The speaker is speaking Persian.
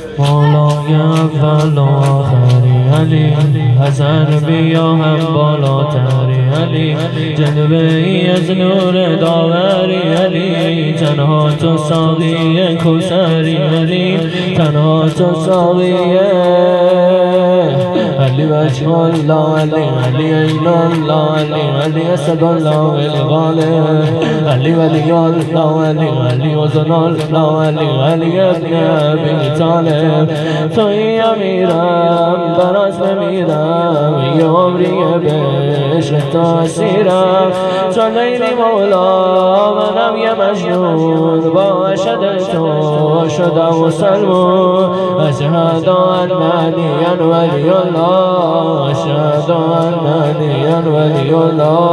مولای اول و آخری علی، حسن بیا هم بالاتری علی، جلوه ای از نور داوری علی، تنها تو ساقی کوثری علی، تنها تو ساقی علی وجه الله علی، علی عین الله علی، علی اسد الله الغالب، علی ولی الله علی، علی وزن الله علی، علی ابن ابی طالب. توی امیرم براز نمیرم، یه عمری به عشق تو اسیرم، تو لیلی مولا منم یه مجنون، با عشق تو شدم مسلمون. اشهد اننی ولی الله، اشهد اننی ولی الله.